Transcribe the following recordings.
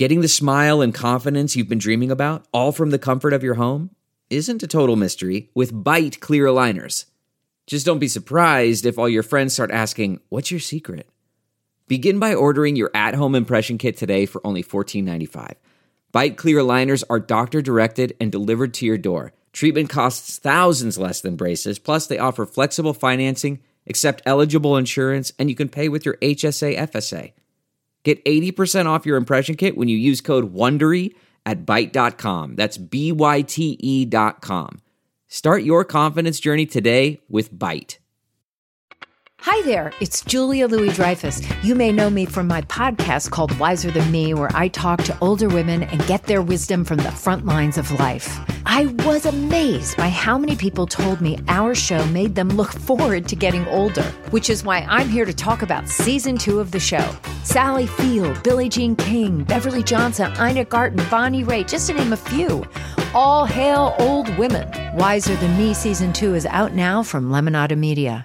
Getting the smile and confidence you've been dreaming about, all from the comfort of your home, isn't a total mystery with Byte clear aligners. Just don't be surprised if all your friends start asking, "What's your secret?" Begin by ordering your at-home impression kit today for only $14.95. Byte clear aligners are doctor-directed and delivered to your door. Treatment costs thousands less than braces, plus they offer flexible financing, accept eligible insurance, and you can pay with your HSA FSA. Get 80% off your impression kit when you use code WONDERY at Byte.com. That's BYTE.com. Start your confidence journey today with Byte. Hi there, it's Julia Louis-Dreyfus. You may know me from my podcast called Wiser Than Me, where I talk to older women and get their wisdom from the front lines of life. I was amazed by how many people told me our show made them look forward to getting older, which is why I'm here to talk about season 2 of the show. Sally Field, Billie Jean King, Beverly Johnson, Ina Garten, Bonnie Raitt, just to name a few. All hail old women. Wiser Than Me season 2 is out now from Lemonada Media.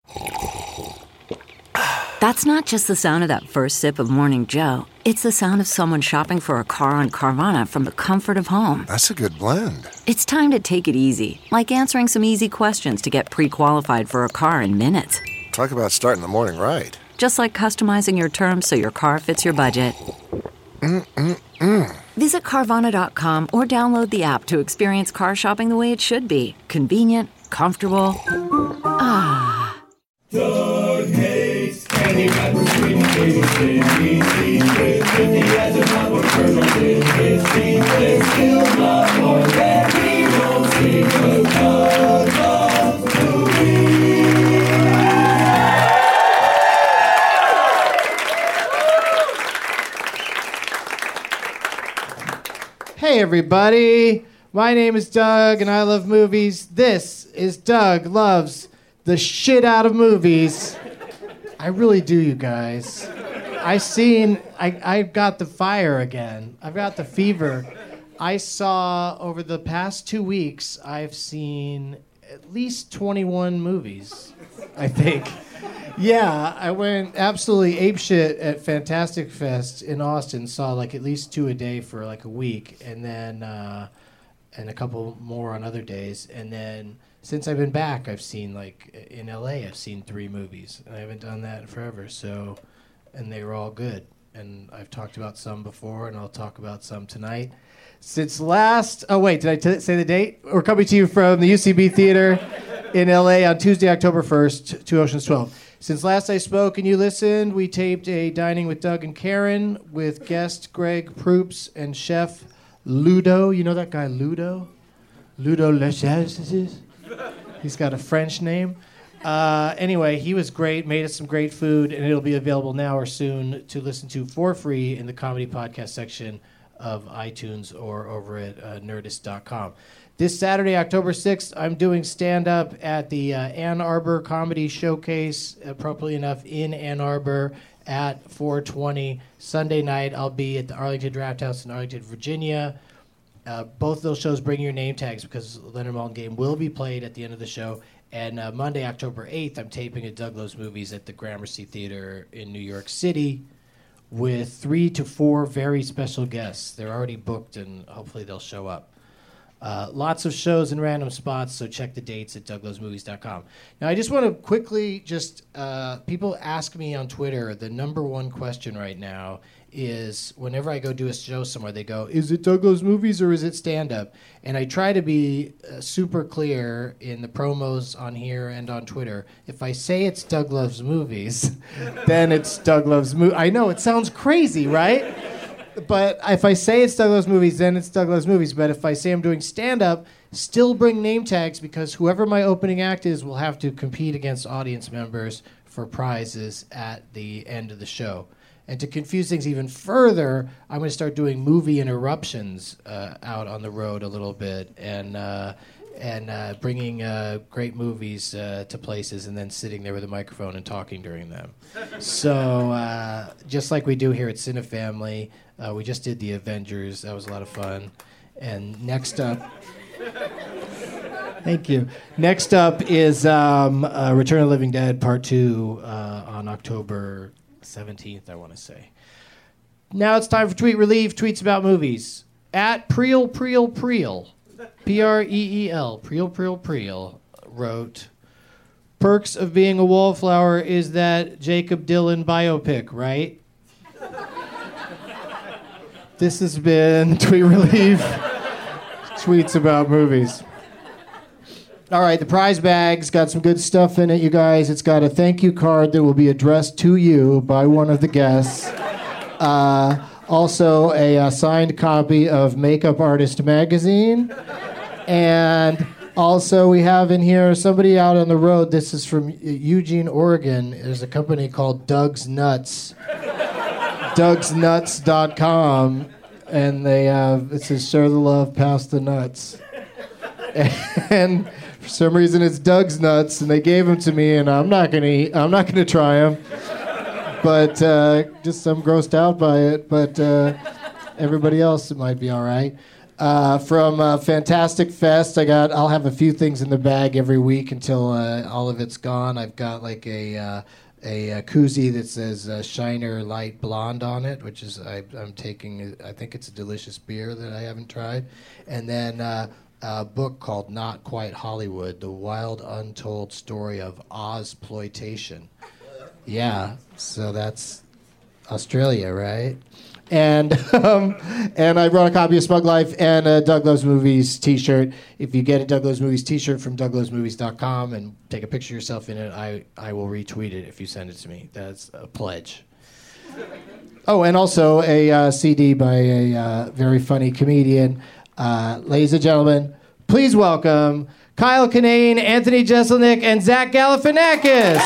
That's not just the sound of that first sip of Morning Joe. It's the sound of someone shopping for a car on Carvana from the comfort of home. That's a good blend. It's time to take it easy, like answering some easy questions to get pre-qualified for a car in minutes. Talk about starting the morning right. Just like customizing your terms so your car fits your budget. Visit Carvana.com or download the app to experience car shopping the way it should be. Convenient, comfortable. Ah. Doug hates any rapper screaming baby with 50 as a number colonel in his team. There's still not more than he will see, but Doug loves movies. Hey everybody, my name is Doug and I love movies. This is Doug Loves the Shit Out of Movies. I really do, you guys. I got the fire again. I've got the fever. I saw, over the past 2 weeks, I've seen at least 21 movies, I think. Yeah, I went absolutely apeshit at Fantastic Fest in Austin, saw like at least 2 a day for like a week, and then and a couple more on other days, and then since I've been back, I've seen, like, in LA, I've seen 3 movies. And I haven't done that in forever, so, and they were all good. And I've talked about some before, and I'll talk about some tonight. Since last, oh wait, did I say the date? We're coming to you from the UCB Theater in LA on Tuesday, October 1st, 2 Oceans 12. Since last I spoke and you listened, we taped a Dining with Doug and Karen with guest Greg Proops and chef Ludo. You know that guy, Ludo? Ludo Lechaise? He's got a French name. Anyway, he was great, made us some great food, and it'll be available now or soon to listen to for free in the comedy podcast section of iTunes or over at nerdist.com. This Saturday, October 6th, I'm doing stand-up at the Ann Arbor Comedy Showcase, appropriately enough, in Ann Arbor at 4:20. Sunday night, I'll be at the Arlington Draft House in Arlington, Virginia. Both of those shows bring your name tags because Leonard Maltin game will be played at the end of the show. And Monday, October 8th, I'm taping at Doug Loves Movies at the Gramercy Theater in New York City with 3 to 4 very special guests. They're already booked, and hopefully they'll show up. Lots of shows in random spots, so check the dates at douglovesmovies.com. Now, I just want to quickly people ask me on Twitter, the number one question right now is whenever I go do a show somewhere, they go, is it Doug Loves Movies or is it stand-up? And I try to be super clear in the promos on here and on Twitter. If I say it's Doug Loves Movies, then it's Doug Loves Movies. I know, it sounds crazy, right? But if I say it's Doug Loves Movies, then it's Doug Loves Movies. But if I say I'm doing stand-up, still bring name tags because whoever my opening act is will have to compete against audience members for prizes at the end of the show. And to confuse things even further, I'm going to start doing movie interruptions out on the road a little bit and bringing great movies to places and then sitting there with a microphone and talking during them. So just like we do here at Cinefamily, we just did The Avengers. That was a lot of fun. And next up... Thank you. Next up is Return of the Living Dead Part 2 on October 17th, I want to say. Now it's time for Tweet Relief, tweets about movies. At Preel, Preel, Preel, Preel, Preel, wrote, perks of being a wallflower is that Jacob Dylan biopic, right? This has been Tweet Relief, tweets about movies. All right, the prize bag's got some good stuff in it, you guys. It's got a thank you card that will be addressed to you by one of the guests. Also, a signed copy of Makeup Artist Magazine. And also, we have in here somebody out on the road. This is from Eugene, Oregon. There's a company called Doug's Nuts. Doug'sNuts.com. And they have, it says, share the love, pass the nuts. And for some reason, it's Doug's Nuts, and they gave them to me, and I'm not gonna try them. But just I'm grossed out by it. But everybody else, it might be all right. From Fantastic Fest, I'll have a few things in the bag every week until all of it's gone. I've got like a koozie that says Shiner Light Blonde on it, which is I'm taking. I think it's a delicious beer that I haven't tried, and then a book called Not Quite Hollywood: The Wild Untold Story of Ozploitation. Yeah, so that's Australia, right? And I brought a copy of Smug Life and a Doug Loves Movies t-shirt. If you get a Doug Loves Movies t-shirt from douglovesmovies.com and take a picture of yourself in it, I will retweet it if you send it to me. That's a pledge. Oh, and also a CD by a very funny comedian. Ladies and gentlemen, please welcome Kyle Kinane, Anthony Jeselnik, and Zach Galifianakis.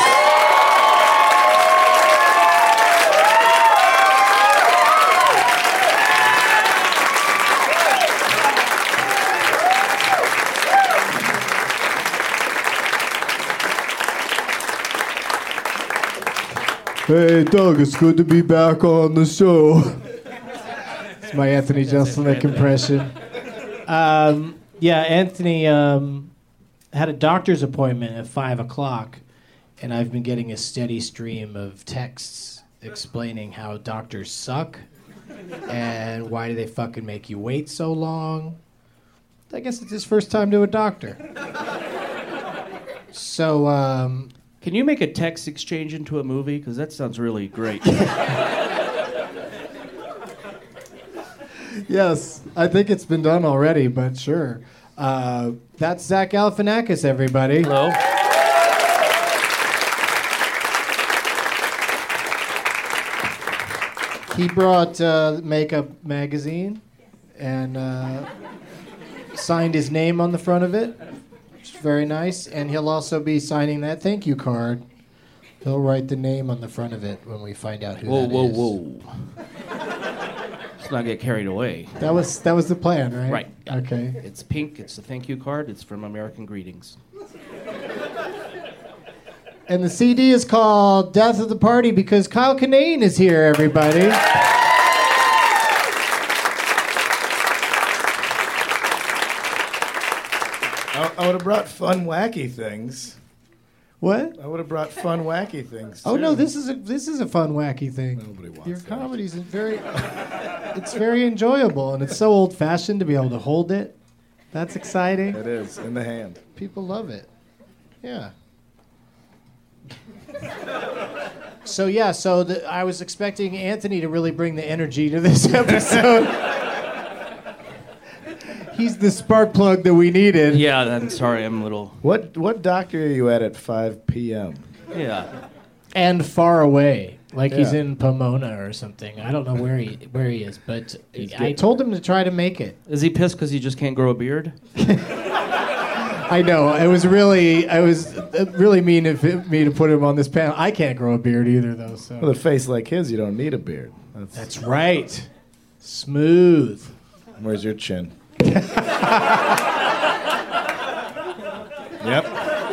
Hey, Doug, it's good to be back on the show. It's my Anthony Jeselnik impression. Yeah, Anthony had a doctor's appointment at 5 o'clock, and I've been getting a steady stream of texts explaining how doctors suck and why do they fucking make you wait so long. I guess it's his first time to a doctor. So, can you make a text exchange into a movie? Because that sounds really great. Yes, I think it's been done already, but sure. That's Zach Galifianakis, everybody. Hello. He brought Makeup Magazine and signed his name on the front of it. Very nice, and he'll also be signing that thank you card. He'll write the name on the front of it when we find out who that is. Whoa. Let's not get carried away. That was the plan, right? Right. Okay. It's pink. It's a thank you card. It's from American Greetings. And the CD is called Death of the Party because Kyle Kinane is here, everybody. I would have brought fun, wacky things. What? I would have brought fun, wacky things. Oh too. no, this is a fun, wacky thing. Nobody wants Your that. comedy's it's very enjoyable, and it's so old-fashioned to be able to hold it. That's exciting. It is in the hand. People love it. Yeah. So I was expecting Anthony to really bring the energy to this episode. He's the spark plug that we needed. Yeah, I'm sorry. I'm a little... What doctor are you at 5 p.m.? Yeah. And far away, like he's Yeah. in Pomona or something. I don't know where he is, but I told him to try to make it. Is he pissed because he just can't grow a beard? I know. It was really mean of me to put him on this panel. I can't grow a beard either, though. So With a face like his, you don't need a beard. that's right. Smooth. Where's your chin? Yep.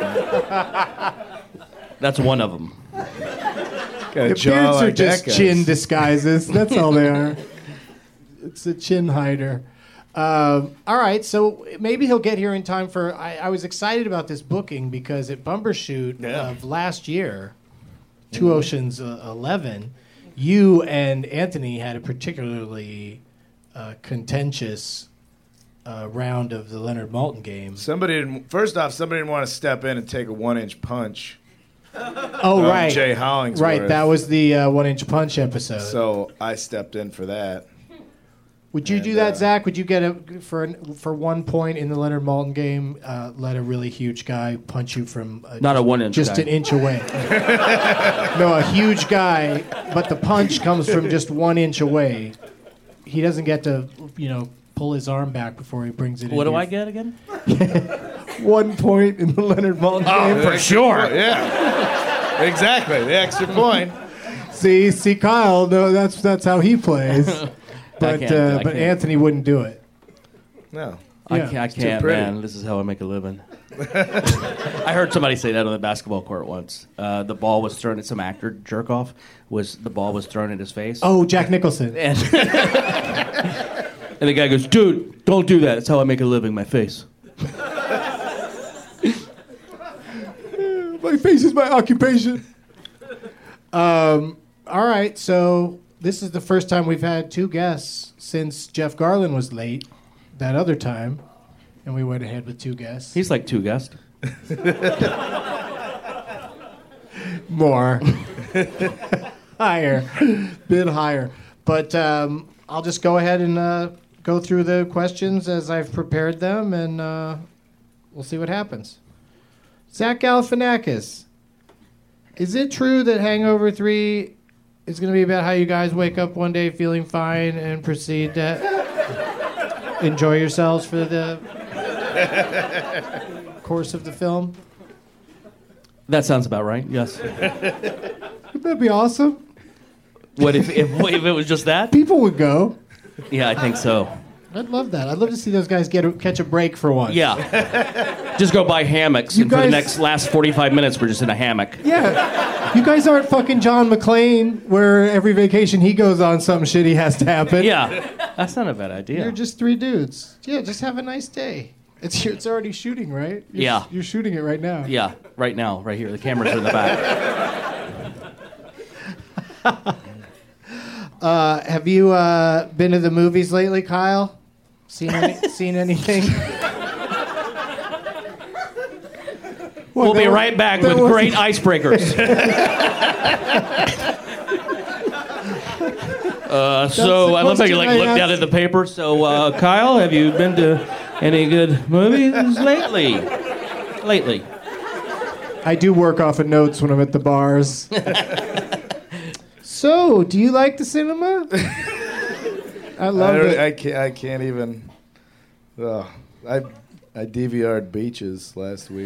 That's one of them. Got a The jaw beards are like just that guy's. chin disguises. That's all they are. It's a chin hider. All right, so maybe he'll get here in time for. I was excited about this booking because at Bumbershoot of last year, Two Oceans 11, You and Anthony had a particularly contentious round of the Leonard Maltin game. Somebody didn't want to step in and take a 1-inch punch. Oh, right. Jay Hollingsworth. Right, that was the 1-inch punch episode. So I stepped in for that. Would you do that, Zach? Would you get for 1 point in the Leonard Maltin game, let a really huge guy punch you from Not a 1-inch just guy. an inch away? No, a huge guy, but the punch comes from just 1 inch away. He doesn't get to, pull his arm back before he brings it in. What do I get again? 1 point in the Leonard Maltin game. For sure. Yeah. Exactly. The extra point. See, Kyle. No, that's how he plays. But I can't. Anthony wouldn't do it. No. Yeah, I can't, pretty. man. This is how I make a living. I heard somebody say that on the basketball court once. The ball was thrown at some actor jerk off. The ball was thrown at his face. Oh, Jack Nicholson. And, and the guy goes, "Dude, don't do that. That's how I make a living. My face." My face is my occupation. All right, so this is the first time we've had two guests since Jeff Garlin was late that other time, and we went ahead with two guests. He's like two guests. More. Higher. Bit higher. But I'll just go ahead and go through the questions as I've prepared them, and we'll see what happens. Zach Galifianakis, is it true that Hangover 3 is going to be about how you guys wake up one day feeling fine and proceed to enjoy yourselves for the course of the film? That sounds about right. Yes. Wouldn't that be awesome? What if it was just that? People would go. Yeah, I think so. I'd love that. I'd love to see those guys catch a break for once. Yeah. Just go buy hammocks, and for the last 45 minutes, we're just in a hammock. Yeah. You guys aren't fucking John McClane, where every vacation he goes on, something shitty has to happen. Yeah. That's not a bad idea. You're just three dudes. Yeah, just have a nice day. It's already shooting, right? Yeah. You're shooting it right now. Yeah, right now, right here. The cameras are in the back. Have you been to the movies lately, Kyle? Seen anything? We'll be right back with great icebreakers. So I love how you look down at the paper. So Kyle, have you been to any good movies lately? I do work off of notes when I'm at the bars. So, do you like the cinema? I love it. I can't even. I DVR'd Beaches last week.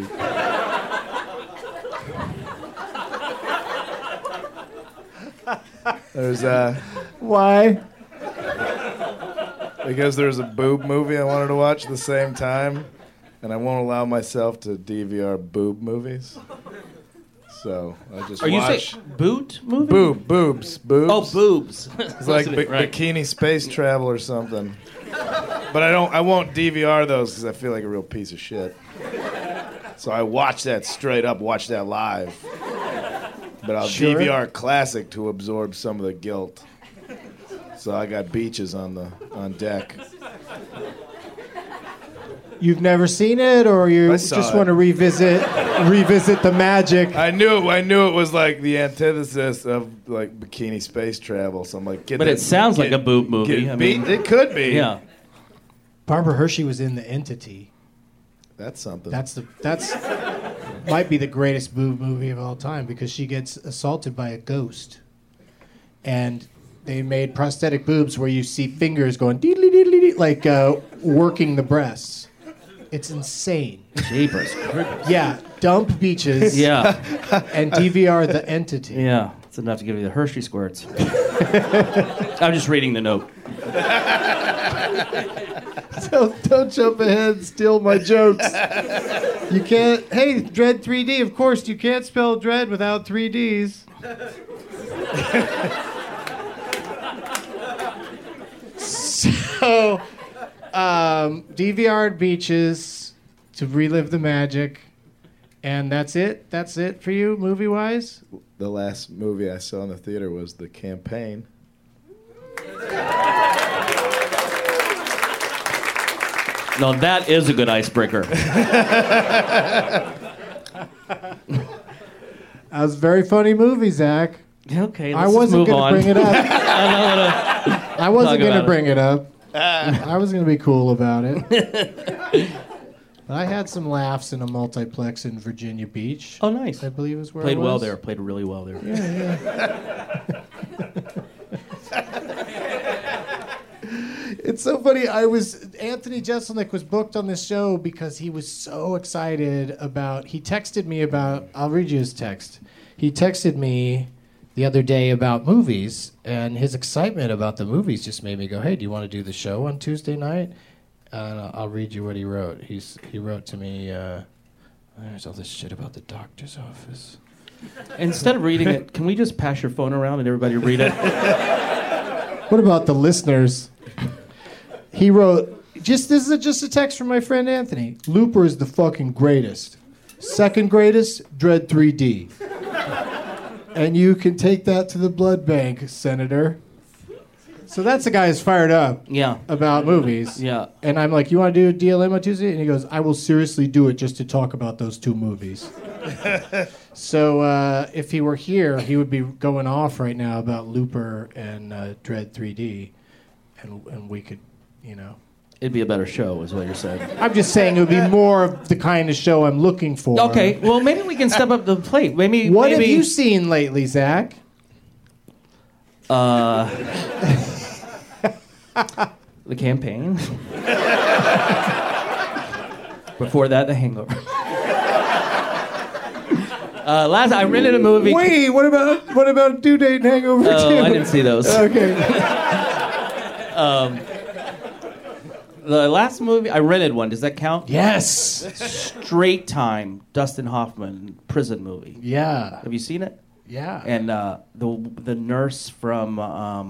There's Why? because there's a boob movie I wanted to watch at the same time, and I won't allow myself to DVR boob movies. So I just Are you watch saying boot movie? boobs. Oh, boobs. It's like Right. bikini space travel or something. But I won't DVR those because I feel like a real piece of shit. So I watch that straight up, watch that live. But I'll Sure. DVR classic to absorb some of the guilt. So I got Beaches on deck. You've never seen it, or you I just saw it. want to revisit the magic? I knew it was like the antithesis of like bikini space travel. So I'm like, But it sounds like a boob movie. I mean, it could be. yeah. Barbara Hershey was in The Entity. That's something. That's might be the greatest boob movie of all time because she gets assaulted by a ghost, and they made prosthetic boobs where you see fingers going deedly deedly dee, like working the breasts. It's insane. Jeepers. Yeah, dump Beaches. Yeah. And DVR The Entity. Yeah. It's enough to give you the Hershey squirts. I'm just reading the note. Don't jump ahead and steal my jokes. You can't. Hey, Dread 3D. Of course, you can't spell Dread without 3 Ds. So, DVR'd Beaches to relive the magic, And that's it? That's it for you, movie-wise? The last movie I saw in the theater was The Campaign. No, that is a good icebreaker. That was a very funny movie, Zach. Okay, I let's wasn't move going to on. bring it up. I wasn't going to about bring it up. I was going to be cool about it. I had some laughs in a multiplex in Virginia Beach. Oh, nice. I believe is where Played I was. well there. Played really well there. Yeah. It's so funny. Anthony Jeselnik was booked on this show because he was so excited about. He texted me about. I'll read you his text. He texted me the other day about movies, and his excitement about the movies just made me go, "Hey, do you want to do the show on Tuesday night?" And I'll read you what he wrote. He wrote to me. There's all this shit about the doctor's office. Instead of reading it, can we just pass your phone around and everybody read it? What about the listeners? He wrote, this is just a text from my friend Anthony. Looper is the fucking greatest. Second greatest, Dread 3D. And you can take that to the blood bank, Senator. So that's the guy who's fired up about movies. Yeah. And I'm like, you want to do a DLM on Tuesday? And he goes, I will seriously do it just to talk about those two movies. So if he were here, he would be going off right now about Looper and Dread 3D. And we could, It'd be a better show, is what you're saying. I'm just saying it would be more of the kind of show I'm looking for. Okay, well, maybe we can step up to the plate. Maybe. What have you seen lately, Zach? The Campaign. Before that, The Hangover. Last, I rented a movie. Wait, what about Due Date and Hangover 2? Oh, I didn't see those. Okay. The last movie, I rented one. Does that count? Yes. Straight Time, Dustin Hoffman, prison movie. Yeah. Have you seen it? Yeah. And the nurse from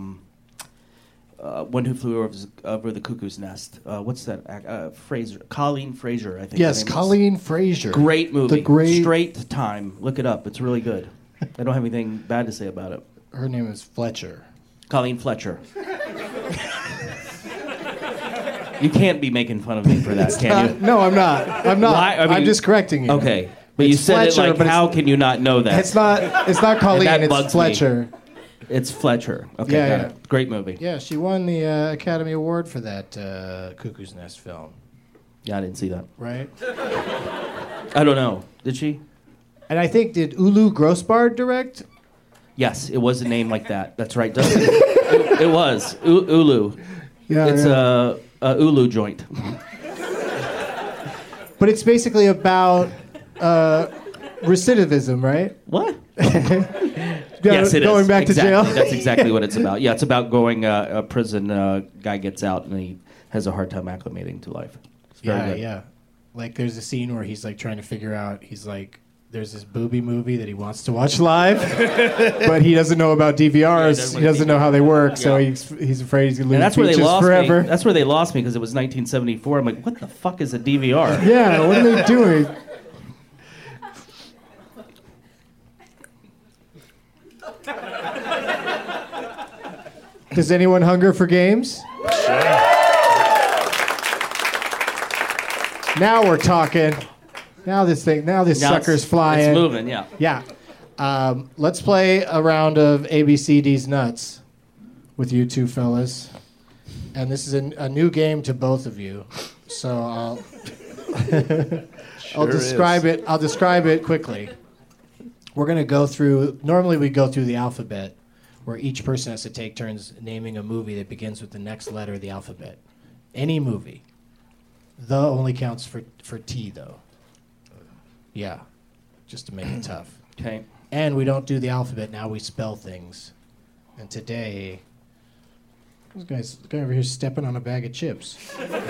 One Who Flew Over the Cuckoo's Nest. What's that? Fraser, Colleen Fraser, I think. Yes, Colleen Fraser. Great movie. The Straight Time. Look it up. It's really good. I don't have anything bad to say about it. Her name is Fletcher. Colleen Fletcher. You can't be making fun of me for that, can you? No, I'm not. Why? I mean, I'm just correcting you. Okay. But It's you said Fletcher, it like, but how can you not know that? It's not Colleen, that it's bugs Fletcher. me. It's Fletcher. Okay, Yeah, got yeah. it. Great movie. Yeah, she won the Academy Award for that Cuckoo's Nest film, Yeah, I didn't see that. right? I don't know. Did she? And I think, did Ulu Grossbard direct? Yes, it was a name like that. That's right. It was. Ulu. Yeah, It's a Ulu joint. But it's basically about recidivism, right? What? Yes, it is. Going back to jail? That's exactly what it's about. Yeah, it's about going a prison guy gets out and he has a hard time acclimating to life. It's very Yeah, good. yeah. Like there's a scene where he's like trying to figure out. He's like, there's this booby movie that he wants to watch live, but he doesn't know about DVRs. He doesn't know how they work, so he's afraid he's gonna lose And that's where they features lost forever. me. That's where they lost me because it was 1974. I'm like, what the fuck is a DVR? Yeah, what are they doing? Does anyone hunger for games? Now we're talking. Now this sucker's flying. It's moving, yeah. Yeah. Let's play a round of ABCD's Nuts with you two fellas. And this is a new game to both of you. So I'll describe it. I'll describe it quickly. We're going to go through, normally we go through the alphabet, where each person has to take turns naming a movie that begins with the next letter of the alphabet. Any movie. The only counts for T, though. Yeah, just to make it tough. Okay. And we don't do the alphabet, now we spell things. And today, this guy over here is stepping on a bag of chips.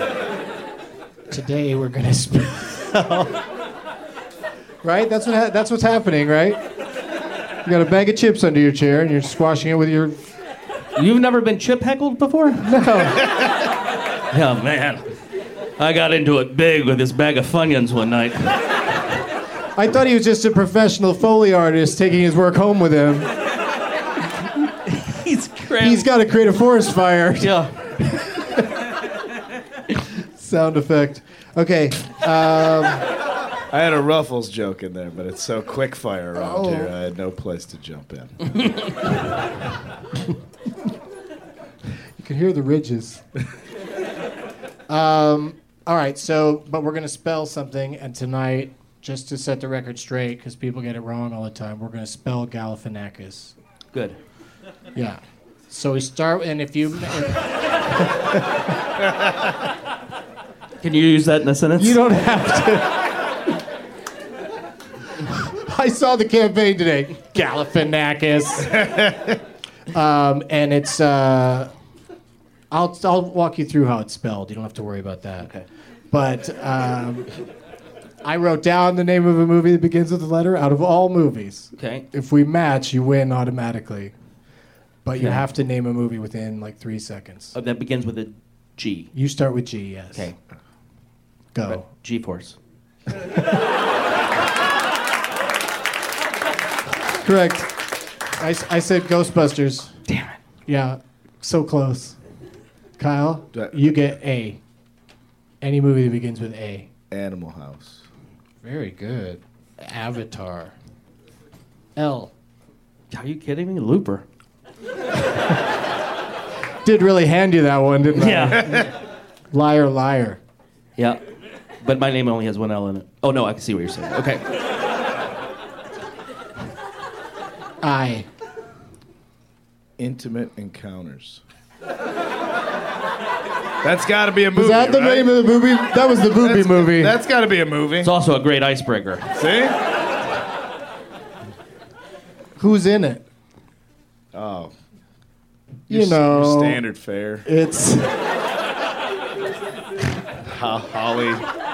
Today we're going to spell... Right? That's what's happening, right? You got a bag of chips under your chair and you're squashing it with your... You've never been chip heckled before? No. Yeah, man. I got into it big with this bag of Funyuns one night. I thought he was just a professional Foley artist taking his work home with him. He's got to create a forest fire. Yeah. Sound effect. Okay. I had a Ruffles joke in there, but it's so quick fire around here, I had no place to jump in. You can hear the ridges. All right, so, but we're going to spell something, and tonight, just to set the record straight, because people get it wrong all the time, we're going to spell Galifianakis. Good. Yeah. So we start, and if you... Can you use that in a sentence? You don't have to. I saw the campaign today. Galifianakis. And it's... I'll walk you through how it's spelled. You don't have to worry about that. Okay. But I wrote down the name of a movie that begins with a letter out of all movies. Okay. If we match, you win automatically. But you Okay. have to name a movie within like 3 seconds. That begins with a G. You start with G, yes. Okay. Go. G-force. Correct. I said Ghostbusters. Damn it. Yeah, so close. Kyle, Do I- you get A. Any movie that begins with A. Animal House. Very good. Avatar. L. Are you kidding me? Looper. Did really hand you that one, didn't I? Yeah. Liar, liar. Yeah. But my name only has one L in it. Oh, no, I can see what you're saying. Okay. I. Intimate Encounters. That's got to be a movie. Was that the right? name of the movie? That was the Booby movie. That's got to be a movie. It's also a great icebreaker. See? Who's in it? Oh. You Your know. standard fare. It's. Holly.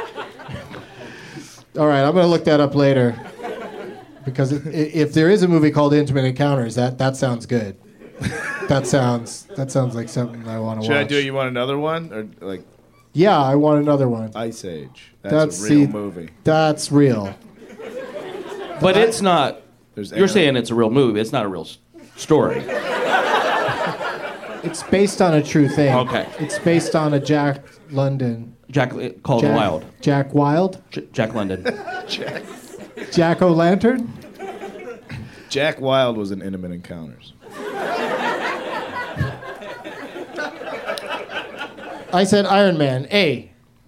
All right, I'm going to look that up later. Because if there is a movie called Intimate Encounters, that sounds good. That sounds like something I want to watch. Should I do it? You want another one? Or like Yeah, I want another one. Ice Age? That's a real movie. That's real. But it's not... There's You're saying it's a real movie. It's not a real story. It's based on a true thing. Okay. It's based on a Jack London. Jack called him Wild. Jack Wild? Jack London. Jack O'Lantern? Jack Wilde was in Intimate Encounters. I said Iron Man. A.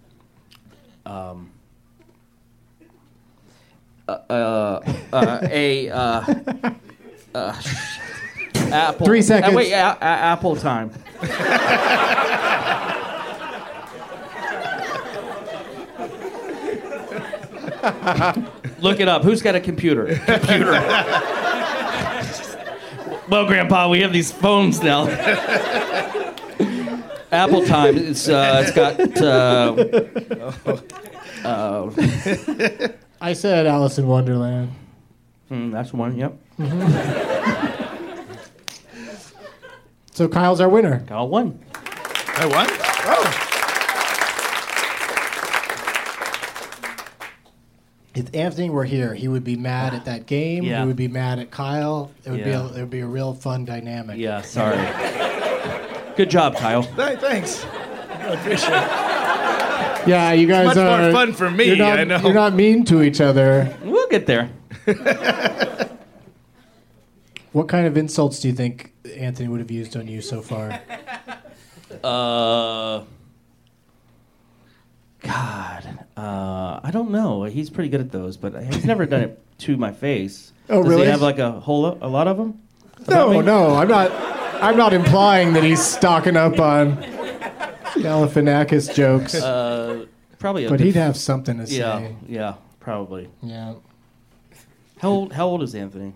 Apple. 3 seconds. Wait, Apple time. Look it up. Who's got a computer? Well, Grandpa, we have these phones now. Apple time. It's got. I said Alice in Wonderland. That's one. Yep. So Kyle's our winner. Kyle won. I won? Oh. If Anthony were here, he would be mad at that game. Yeah. He would be mad at Kyle. It would Yeah. it would be a real fun dynamic. Yeah. Sorry. Good job, Kyle. Hey, thanks. I appreciate it. Yeah, you guys Much are more fun for me, You're not, I know. You're not mean to each other. We'll get there. What kind of insults do you think Anthony would have used on you so far? God, I don't know. He's pretty good at those, but he's never done it to my face. Oh, Does really? he have like a lot of them? No, I'm not implying that he's stocking up on Galifianakis jokes. Probably. But he'd have something to say. Yeah, probably. Yeah. How old is Anthony?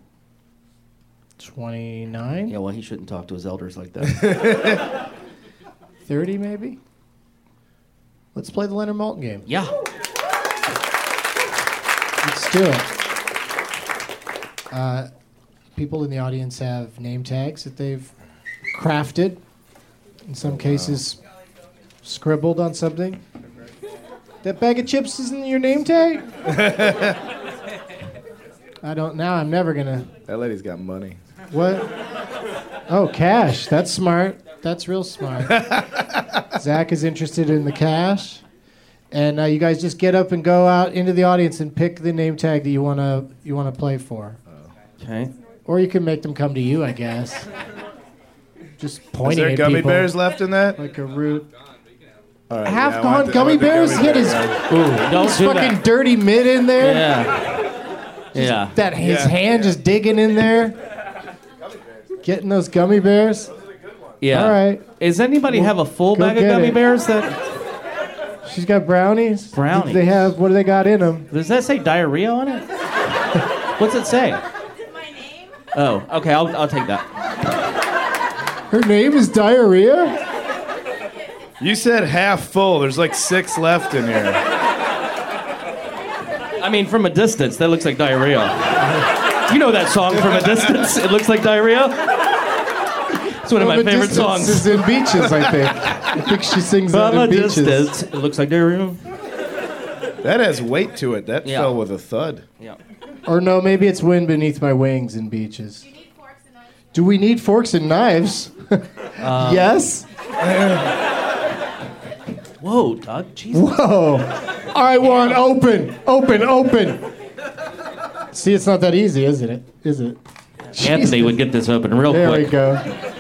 29? Yeah, well, he shouldn't talk to his elders like that. 30 maybe? Let's play the Leonard Maltin game. Yeah. Let's do it. People in the audience have name tags that they've crafted. In some cases, scribbled on something. That bag of chips isn't your name tag? I don't. Now I'm never gonna. That lady's got money. What? Oh, cash. That's smart. That's real smart. Zach is interested in the cash. And you guys just get up and go out into the audience and pick the name tag that you wanna play for. Okay. Or you can make them come to you, I guess. Just pointing Is there at gummy people bears left in that? like a root. All right, Half yeah, I gone want the- I gummy want the bears. gummy Hit his bears. Ooh, don't do fucking that. dirty mitt in there. Yeah. That his Yeah. hand just digging in there. Getting those gummy bears. Yeah. All right. Does anybody have a full Go bag of get gummy it. bears? That She's got brownies. Brownies. They have. What do they got in them? does that say diarrhea on it? What's it say? My name? Oh, okay. I'll take that. Her name is Diarrhea. You said half full. There's like 6 left in here. I mean, from a distance, that looks like diarrhea. You know that song, From a Distance? It looks like diarrhea. It's one of my From a favorite Distance songs. is in Beaches, I think. I think she sings that From a in Beaches. distance, it looks like diarrhea. That has weight to it. That Yeah. fell with a thud. Yeah. Or no, maybe it's Wind Beneath My Wings in Beaches. Do we need forks and knives? Yes. Whoa, Doug. Jesus. Whoa. I want open. See, it's not that easy, is it? Is it? Anthony would get this open real There quick. we go.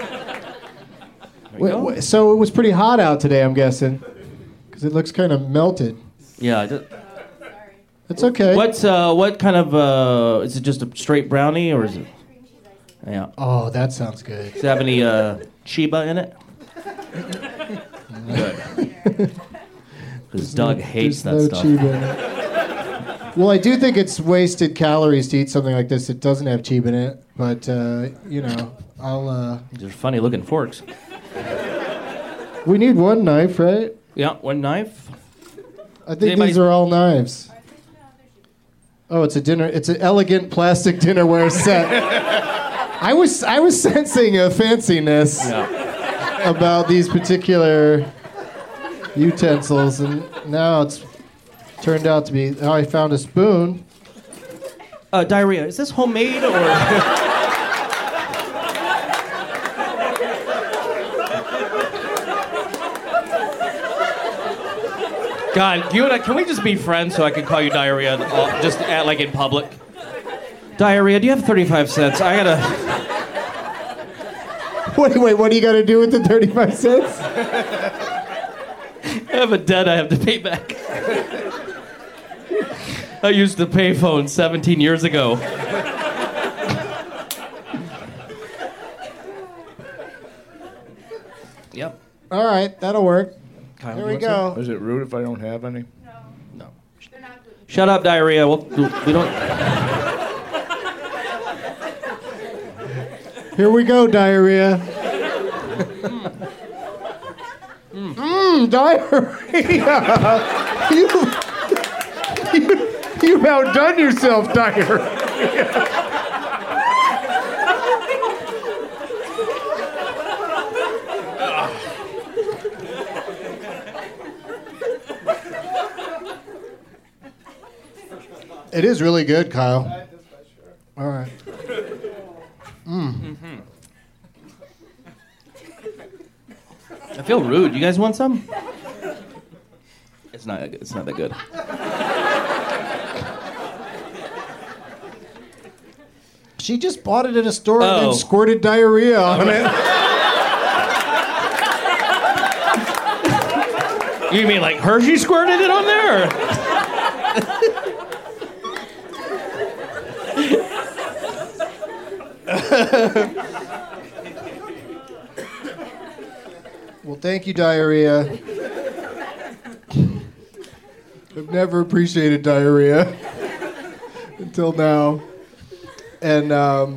Wait, so it was pretty hot out today, I'm guessing, because it looks kind of melted. Yeah. It's okay. What kind of is it just a straight brownie or is it? Yeah. Oh, that sounds good. Does it have any Chiba in it? Good. Because Doug hates that There's stuff. no Chiba in it. Well, I do think it's wasted calories to eat something like this. It doesn't have Chiba in it, but I'll. These are funny looking forks. We need one knife, right? Yeah, one knife. I think these are all knives. Oh, it's a dinner. It's an elegant plastic dinnerware set. I was sensing a fanciness about these particular utensils, and now it's turned out to be. Oh, I found a spoon. Diarrhea. Is this homemade or? God, you and I, can we just be friends so I can call you Diarrhea just like in public? Diarrhea, do you have 35 cents? I gotta. Wait, what do you got to do with the 35 cents? I have a debt I have to pay back. I used the payphone 17 years ago. Yep. All right, that'll work. Kyle, Here you we want some? go. Is it rude if I don't have any? No. Shut up, Diarrhea. We don't. Here we go, Diarrhea. Diarrhea. You've outdone yourself, Diarrhea. It is really good, Kyle. All right. I feel rude. You guys want some? It's not that good. She just bought it at a store and Oh. then squirted diarrhea on it. You mean like Hershey squirted it on there? Or? Well, thank you, diarrhea. I've never appreciated diarrhea until now. And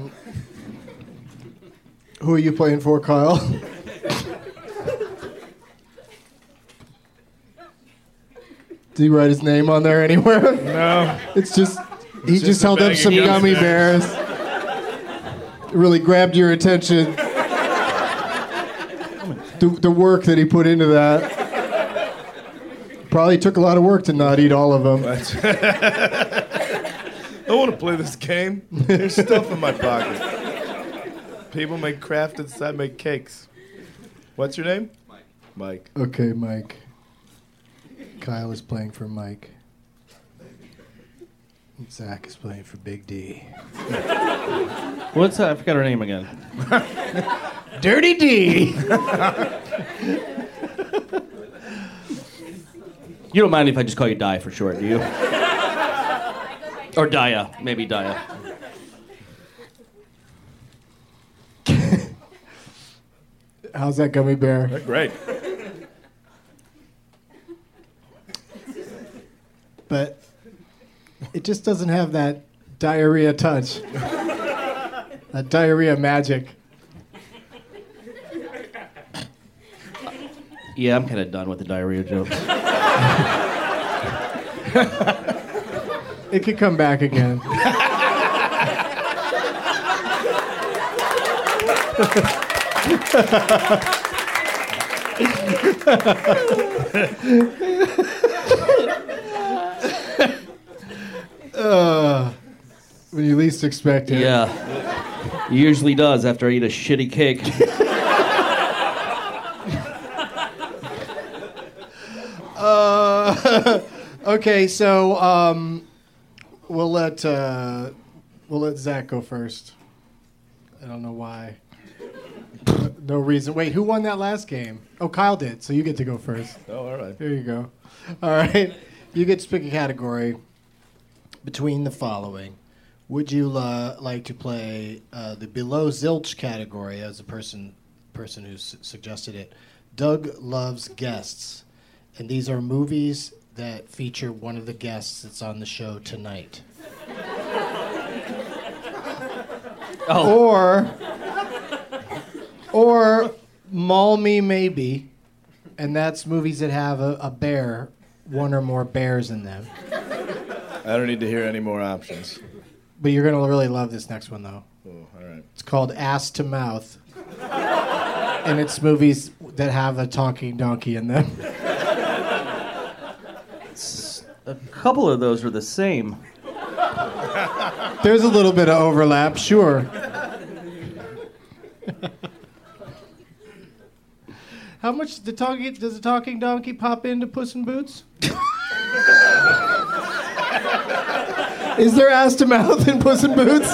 who are you playing for, Kyle? Did he write his name on there anywhere? No. It's just he just a held up bag of some gummy gummy bears. It really grabbed your attention. The work that he put into that. Probably took a lot of work to not eat all of them. I want to play this game. There's stuff in my pocket. People make craft inside, make cakes. What's your name? Mike. Okay, Mike. Kyle is playing for Mike. Zach is playing for Big D. What's I forgot her name again. Dirty D! You don't mind if I just call you Di for short, do you? Or Dia. Maybe Dia. How's that gummy bear? They're great. But it just doesn't have that diarrhea touch. That diarrhea magic. Yeah, I'm kind of done with the diarrhea jokes. It could come back again. When you least expect it. Yeah. It usually does after I eat a shitty cake. Okay, so we'll let Zach go first. I don't know why. No reason. Wait, who won that last game? Oh, Kyle did. So you get to go first. Oh, all right. There you go. All right, you get to pick a category between the following. Would you like to play the below zilch category as a person who suggested it? Doug loves guests, and these are movies that feature one of the guests that's on the show tonight. Oh. Or Maul Me Maybe, and that's movies that have a bear, one or more bears in them. I don't need to hear any more options. But you're going to really love this next one, though. Oh, all right. It's called Ass to Mouth. And it's movies that have a talking donkey in them. A couple of those are the same. There's a little bit of overlap, sure. How much does the talking donkey pop into Puss in Boots? Is there ass to mouth in Puss in Boots?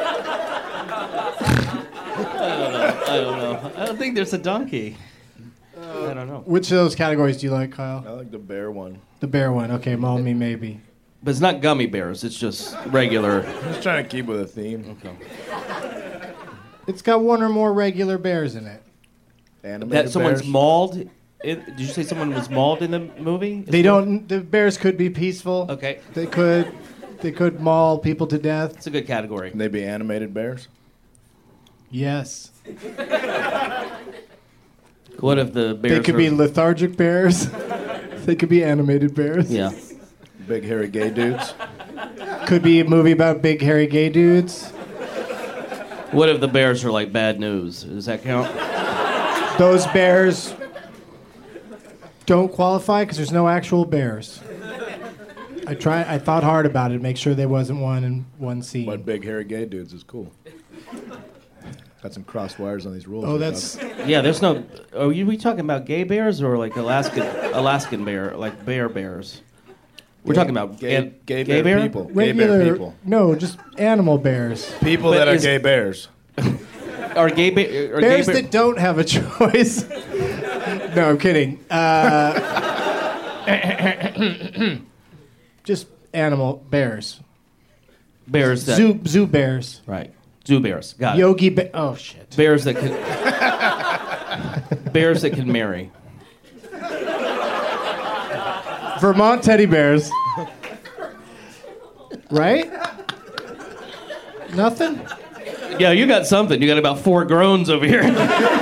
I don't know. I don't think there's a donkey. I don't know. Which of those categories do you like, Kyle? I like the bear one. The bear one. Okay, Maul Me Maybe. But it's not gummy bears. It's just regular. I'm just trying to keep with a theme. Okay. It's got one or more regular bears in it. Animated That someone's bears? mauled. Did you say someone was mauled in the movie? They don't. The bears could be peaceful. Okay. They could maul people to death. It's a good category. Can they be animated bears? Yes. What if the bears They could be lethargic bears. They could be animated bears. Yeah. Big hairy gay dudes? Could be a movie about big hairy gay dudes. What if the bears are like bad news? Does that count? Those bears don't qualify because there's no actual bears. I thought hard about it to make sure there wasn't one in one scene. But big hairy gay dudes is cool. Got some crossed wires on these rules. Oh, that's Yeah, there's no. Are we talking about gay bears or like Alaskan bear, like bears? We're talking about gay bear people. regular. Gay bear people. No, just animal bears. People But that are is- gay bears. Are gay bears Bears that don't have a choice. No, I'm kidding. Just animal bears. bears that Zoo bears. right? Zoo bears. Got it. Yogi bear. Oh shit. Bears that can. Bears that can marry. Vermont teddy bears. Right? Nothing? Yeah, you got something. You got about 4 groans over here.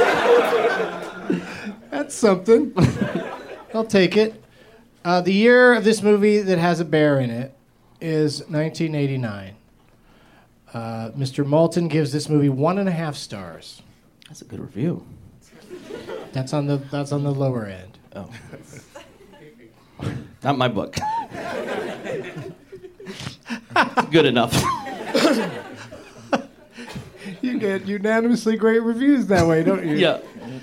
That's something. I'll take it. The year of this movie that has a bear in it is 1989. Mr. Moulton gives this movie 1.5 stars. That's a good review. That's on the lower end. Oh. Not my book. It's good enough. You get unanimously great reviews that way, don't you? Yeah.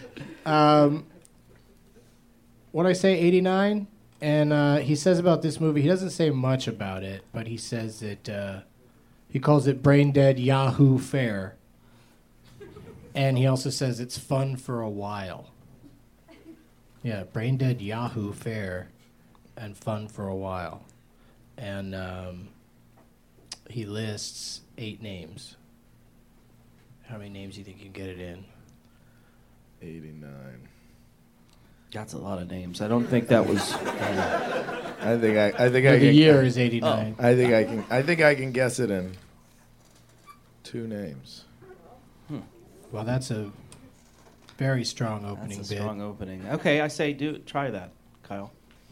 What I say, 89? And he says about this movie, he doesn't say much about it, but he says that he calls it Brain Dead Yahoo Fare. And he also says it's fun for a while. Yeah, Brain Dead Yahoo Fare and fun for a while. And he lists 8 names. How many names do you think you can get it in? 89. That's a lot of names. I don't think that was. I think I The can. year is 89. I think I can guess it in 2 names. Well, that's a very strong opening That's a bid. strong opening. Okay, I say try that, Kyle.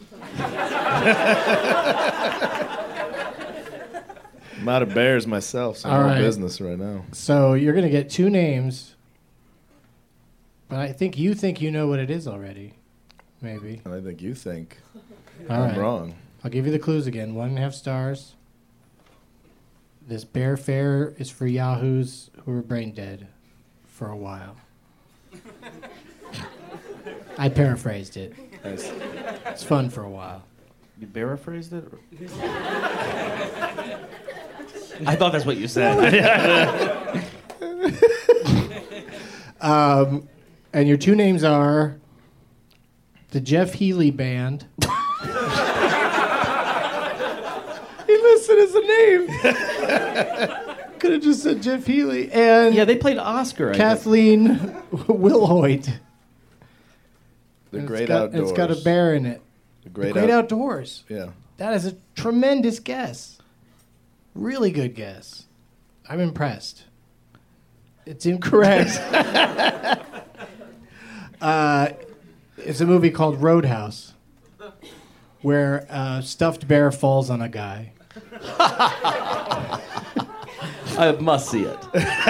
I'm out of bears myself, so All I'm right. in business right now. So you're going to get 2 names, but I think you know what it is already. Maybe. And I think you think All I'm right. wrong. I'll give you the clues again. 1.5 stars. This bear fare is for yahoos who are brain dead for a while. I paraphrased it. Nice. It's fun for a while. You paraphrased it? I thought that's what you said. And your 2 names are the Jeff Healey Band. He listed as a name. Could have just said Jeff Healey. And Yeah, they played Oscar. I think. Kathleen Wilhoit. The And Great it's got, Outdoors. It's got a bear in it. The The Great, Great Outdoors. Yeah. That is a tremendous guess. Really good guess. I'm impressed. It's incorrect. It's a movie called Roadhouse, where a stuffed bear falls on a guy. I must see it.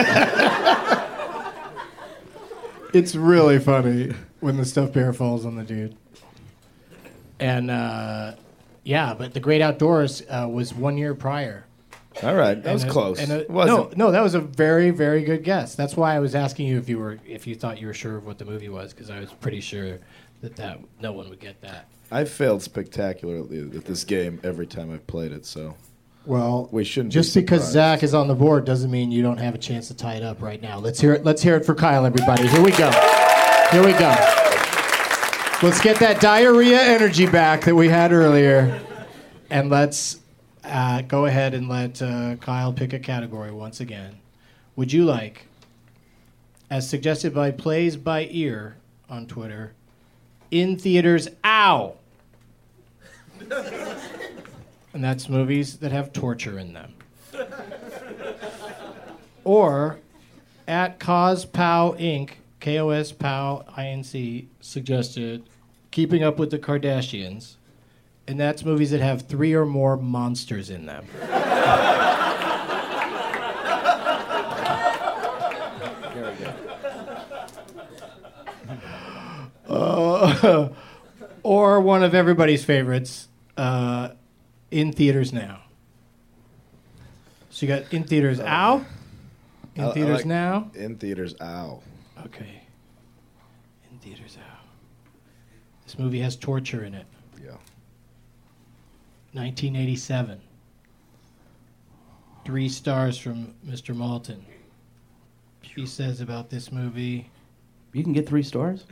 It's really funny when the stuffed bear falls on the dude. And yeah, but The Great Outdoors was 1 year prior. All right, that was And close. It Wasn't. no, that was a very, very good guess. That's why I was asking you if you thought you were sure of what the movie was, because I was pretty sure that no one would get that. I failed spectacularly at this game every time I've played it, so Well, we shouldn't. just be because surprised. Zach is on the board doesn't mean you don't have a chance to tie it up right now. Let's hear it. Let's hear it for Kyle, everybody. Here we go. Here we go. Let's get that diarrhea energy back that we had earlier, and let's go ahead and let Kyle pick a category once again. Would you like, as suggested by Plays by Ear on Twitter, in theaters, ow? And that's movies that have torture in them. Or at CosPow Inc., KOSPow Inc., suggested Keeping Up with the Kardashians, and that's movies that have 3 or more monsters in them. Or one of everybody's favorites, in theaters now. So you got in theaters, ow. In I theaters like now. In theaters, ow. Okay. In theaters, ow. This movie has torture in it. Yeah. 1987. 3 stars from Mr. Malton. He says about this movie, You can get 3 stars?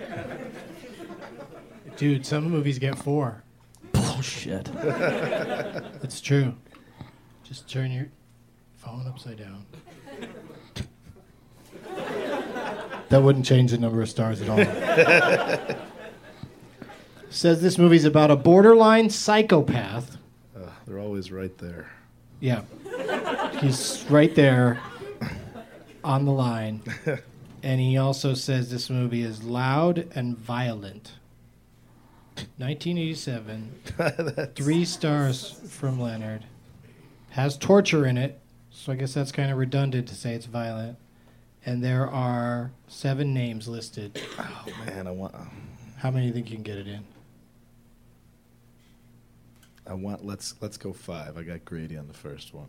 dude, some movies get 4. Bullshit. It's true. Just turn your phone upside down. That wouldn't change the number of stars at all. Says this movie's about a borderline psychopath. They're always right there. Yeah. He's right there on the line. And he also says this movie is loud and violent. 1987. 3 stars from Leonard. Has torture in it, so I guess that's kind of redundant to say it's violent. And there are 7 names listed. Oh man, I want. How many do you think you can get it in? Let's go 5. I got greedy on the first one.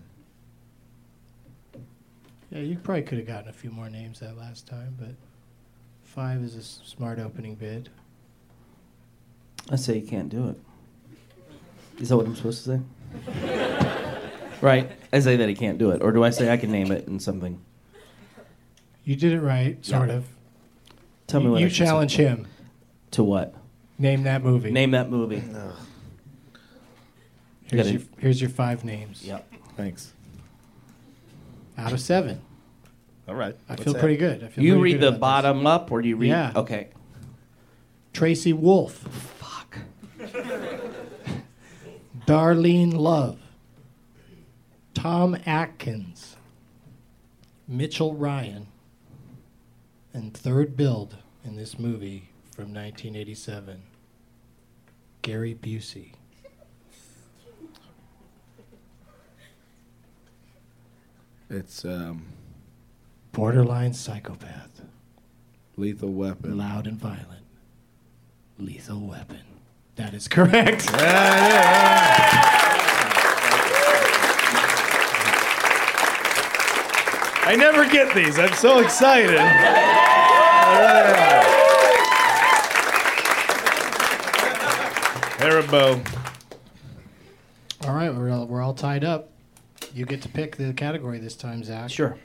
Yeah, you probably could have gotten a few more names that last time, but 5 is a smart opening bid. I say you can't do it. Is that what I'm supposed to say? Right. I say that he can't do it. Or do I say I can name it in something? You did it right, sort of. Tell me what You I should challenge say. him. To what? Name that movie. Name that movie. Here's your 5 names. Yep. Thanks. Out of 7. All right. I feel pretty good. I feel You pretty read good the about bottom up, or do you read? Yeah. Okay. this. Tracy Wolf. Fuck. Darlene Love. Tom Atkins. Mitchell Ryan. And third build in this movie from 1987, Gary Busey. It's Borderline psychopath. Lethal Weapon. Loud and violent. Lethal Weapon. That is correct. I never get these. I'm so excited. Haribo. All right, we're all tied up. You get to pick the category this time, Zach. Sure.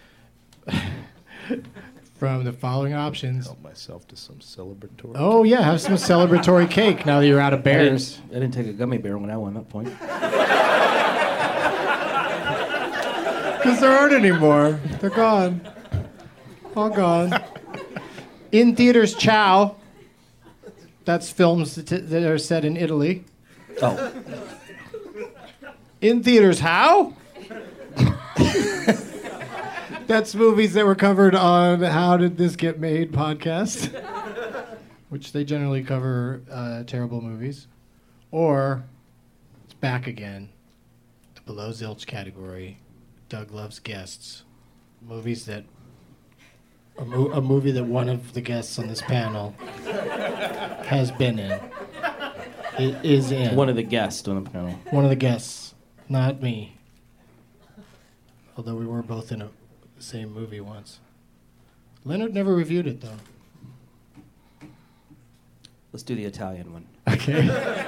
From the following options. Help myself to some celebratory. Oh, yeah, have some celebratory cake now that you're out of bears. I didn't take a gummy bear when I won that point. Because there aren't anymore. They're gone. All gone. In theaters, Ciao. That's films that are set in Italy. Oh. In theaters, how? That's movies that were covered on How Did This Get Made podcast, which they generally cover terrible movies. Or it's back again, the below zilch category. Doug Loves Guests, movies that a movie that one of the guests on this panel has been in. It is in. One of the guests on the panel. One of the guests, not me. Although we were both in the same movie once. Leonard never reviewed it, though. Let's do the Italian one. Okay.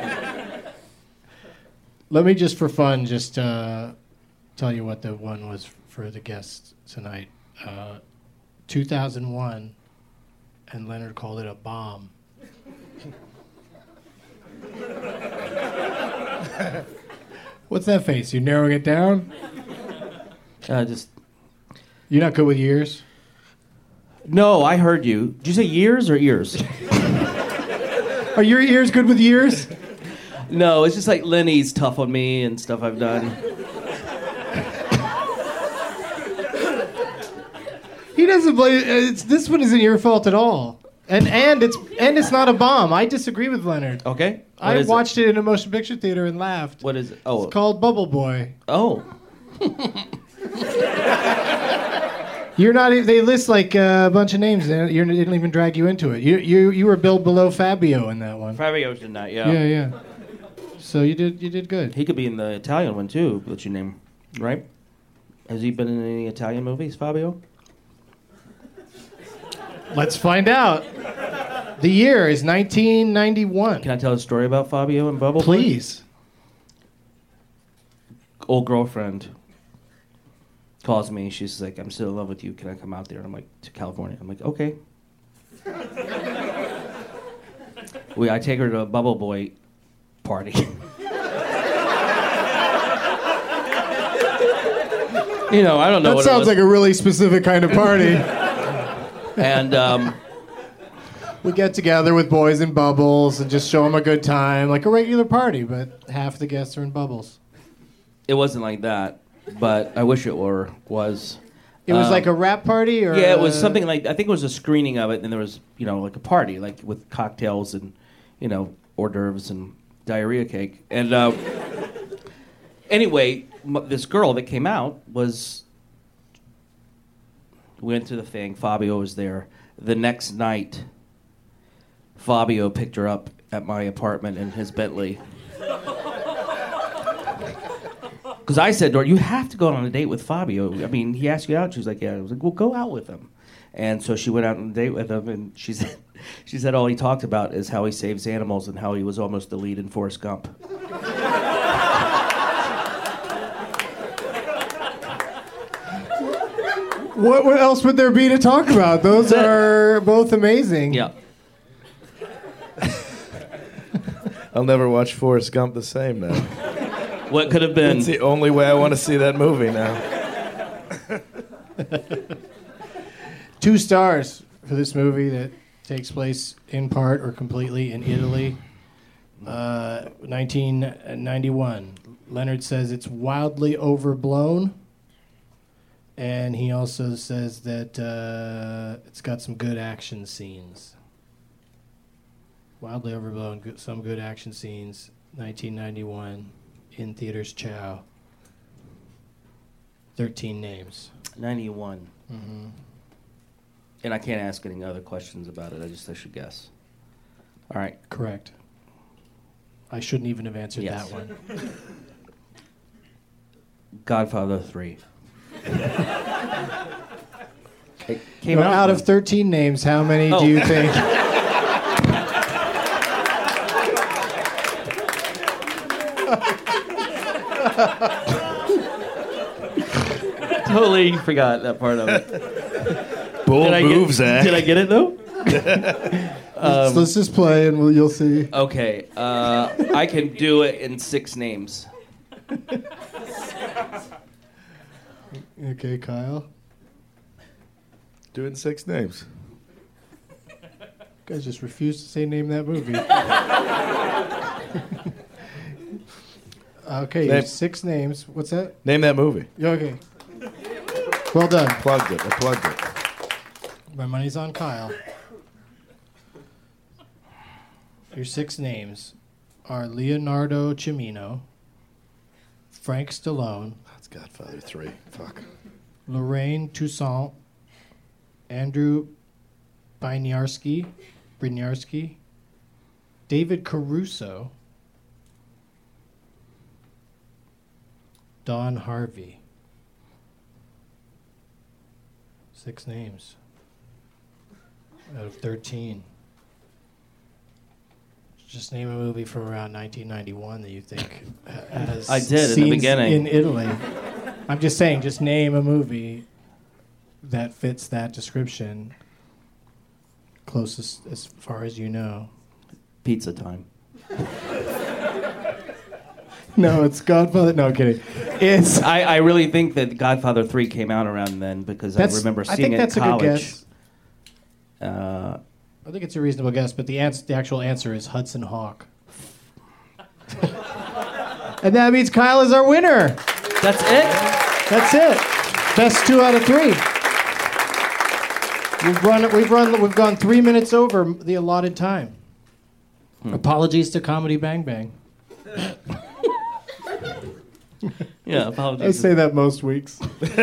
Let me just, for fun, just tell you what the one was for the guests tonight. 2001, and Leonard called it a bomb. What's that face? You narrowing it down? Just You're not good with years? no. I heard you. Did you say years or ears? Are your ears good with years? No, it's just like Lenny's tough on me and stuff I've done. He doesn't blame. This one isn't your fault at all, and it's not a bomb. I disagree with Leonard. Okay. I watched it in a motion picture theater and laughed. What is it? Oh. It's called Bubble Boy. Oh. You're not. They list like a bunch of names. They didn't even drag you into it. You were billed below Fabio in that one. Fabio's in that, yeah. Yeah. So you did good. He could be in the Italian one too. That you name, right? Has he been in any Italian movies, Fabio? Let's find out. The year is 1991. Can I tell a story about Fabio and Bubble Boy? Please. Old girlfriend calls me. She's like, "I'm still in love with you. Can I come out there?" And I'm like, "To California." I'm like, "Okay." I take her to a Bubble Boy party. You know, I don't know. That sounds like a really specific kind of party. And we get together with boys in bubbles and just show them a good time, like a regular party, but half the guests are in bubbles. it wasn't like that, but I wish it was. It was like a rap party, or yeah, it was something like, I think it was a screening of it, and there was, like a party, like with cocktails and, hors d'oeuvres and diarrhea cake. And anyway, this girl that came out went to the thing. Fabio was there. The next night, Fabio picked her up at my apartment in his Bentley. Because I said to her, you have to go on a date with Fabio. I mean, he asked you out. She was like, yeah. I was like, well, go out with him. And so she went out on a date with him, and she said all he talked about is how he saves animals and how he was almost the lead in Forrest Gump. What else would there be to talk about? Those are both amazing. Yeah. I'll never watch Forrest Gump the same now. What could have been? It's the only way I want to see that movie now. 2 stars for this movie that takes place in part or completely in Italy. 1991. Leonard says it's wildly overblown. And he also says that it's got some good action scenes. Wildly overblown, some good action scenes. 1991, in theaters. Chow. 13 names. 91. Mm-hmm. And I can't ask any other questions about it. I should guess. All right. Correct. I shouldn't even have answered Yes. that one. Godfather 3. It came Well, out of 13 names, how many do you think? Totally forgot that part of it. Bold move, Zach. Did I get it though? Let's just play and you'll see. Okay, I can do it in 6 names. Okay, Kyle. Do it in 6 names. You guys just refuse to say name that movie. Okay, you have 6 names. What's that? Name that movie. Yeah, okay. Well done. I plugged it. My money's on Kyle. Your 6 names are Leonardo Cimino, Frank Stallone, That's Godfather 3. Fuck. Lorraine Toussaint, Andrew Bryniarski, David Caruso, Don Harvey. 6 names out of 13. Just name a movie from around 1991 that you think has I did at the scenes beginning. in Italy. I'm just saying, just name a movie that fits that description closest as far as you know. Pizza Time. No, it's Godfather. No, I'm kidding. It's I really think that Godfather 3 came out around then because I remember seeing it in college. I think that's a good guess. I think it's a reasonable guess, but the actual answer is Hudson Hawk. And that means Kyle is our winner. That's it? That's it. Best 2 out of 3. We've gone 3 minutes over the allotted time. Apologies to Comedy Bang Bang. Yeah, apologies. I say that most weeks.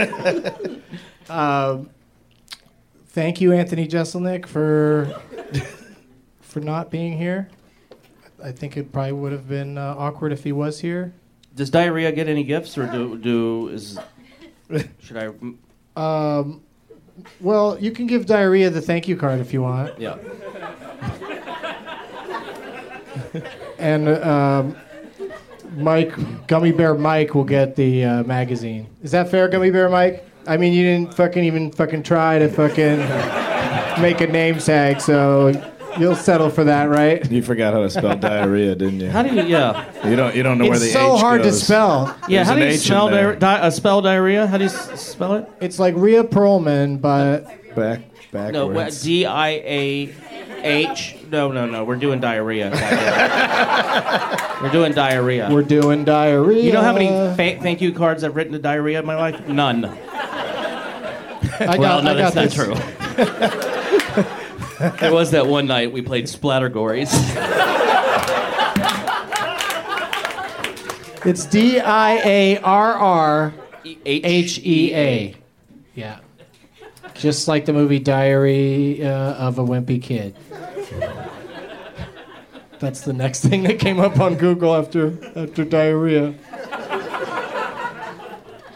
Thank you, Anthony Jeselnik, for not being here. I think it probably would have been awkward if he was here. Does Diarrhea get any gifts, or should I? Well, you can give Diarrhea the thank you card if you want. Yeah. And Mike, Gummy Bear Mike, will get the magazine. Is that fair, Gummy Bear Mike? I mean, you didn't even try to make a name tag, so you'll settle for that, right? You forgot how to spell diarrhea, didn't you? How do you? Yeah. You don't know where the It's H so hard to goes. spell. Yeah. How do you H in spell there. spell diarrhea? How do you spell it? It's like Rhea Perlman, but Backwards. No, D-I-A-H. No. We're doing diarrhea. We're doing diarrhea. we're doing diarrhea. You know how many thank you cards I've written to diarrhea in my life? None. I got that's this. not true. There was that one night we played Splattergories. It's Diarrhea. Yeah. Just like the movie Diary of a Wimpy Kid. That's the next thing that came up on Google after diarrhea.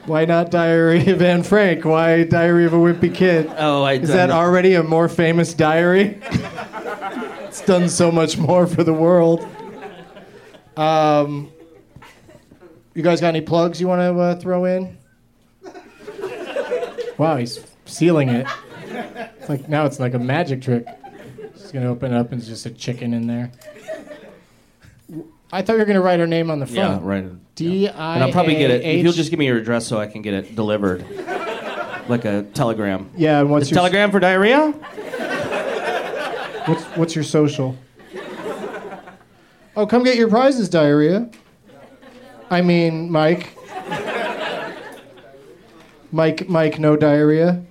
Why not Diary of Anne Frank? Why Diary of a Wimpy Kid? Oh, Is that already a more famous diary? It's done so much more for the world. You guys got any plugs you want to throw in? Wow, he's sealing it. It's like a magic trick. He's gonna open it up and there's just a chicken in there. I thought you were gonna write her name on the front. Yeah, right. D-I-A-H. And I'll probably get it. If you'll just give me your address so I can get it delivered. Like a telegram. Yeah, and what's your telegram for diarrhea? What's your social? Oh, come get your prizes, Diarrhea. I mean, Mike. Mike, no diarrhea.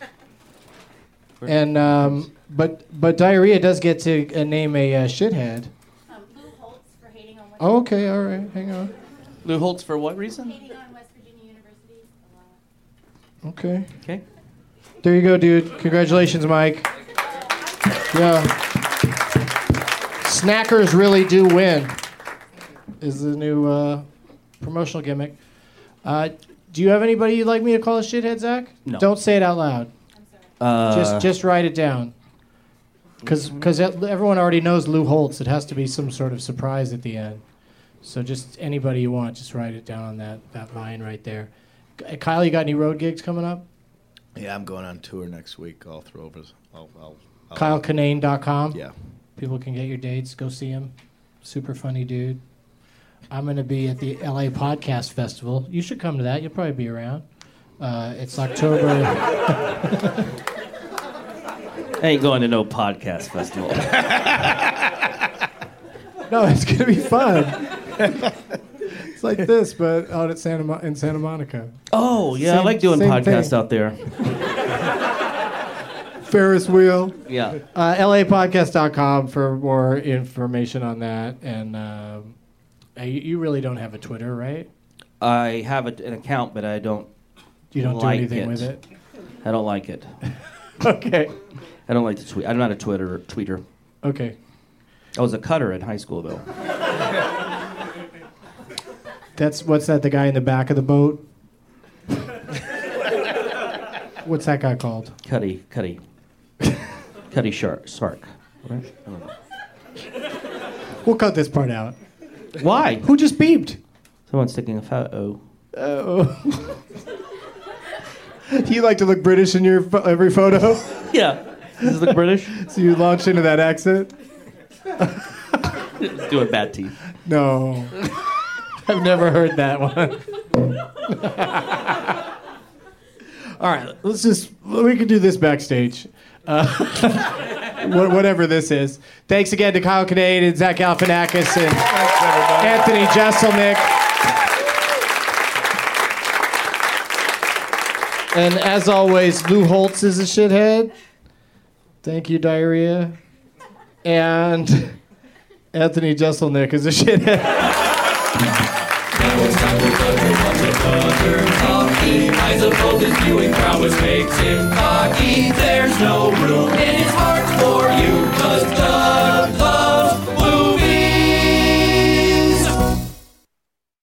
And but Diarrhea does get to name a shithead. Lou Holtz for hating on West Oh, okay, all right, hang on. Lou Holtz for what reason? Hating on West Virginia University. Okay. Okay. There you go, dude. Congratulations, Mike. Yeah. Snackers really do win. Is the new promotional gimmick. Do you have anybody you'd like me to call a shithead, Zach? No. Don't say it out loud. I'm sorry. Just write it down. Because everyone already knows Lou Holtz. It has to be some sort of surprise at the end. So just anybody you want, just write it down on that line right there. Kyle, you got any road gigs coming up? Yeah, I'm going on tour next week all through over. KyleKinane.com. Yeah. People can get your dates. Go see him. Super funny dude. I'm going to be at the LA Podcast Festival. You should come to that. You'll probably be around. It's October. I ain't going to no podcast festival. No, it's going to be fun. It's like this, but out at in Santa Monica. Oh, yeah, I like doing podcasts out there. Ferris wheel. Yeah. LApodcast.com for more information on that. And you really don't have a Twitter, right? I have an account, but I don't. You don't do anything with it? I don't like it. Okay. I don't like to tweet. I'm not a tweeter. Okay. I was a cutter in high school, though. What's that? The guy in the back of the boat? What's that guy called? Cuddy Sark. Right? I don't know. We'll cut this part out. Why? Who just beeped? Someone's sticking a photo. Oh. You like to look British in your every photo? Yeah. Does it look British? So you launch into that accent? Doing bad teeth. No. I've never heard that one. All right, we can do this backstage. Whatever this is. Thanks again to Kyle Kinane and Zach Galifianakis and Anthony Jeselnik. And as always, Lou Holtz is a shithead. Thank you, Diarrhea. And Anthony Jeselnik is a shithead. Now it's time for Butter Coffee. Eyes of both his viewing prowess makes him cocky. There's no room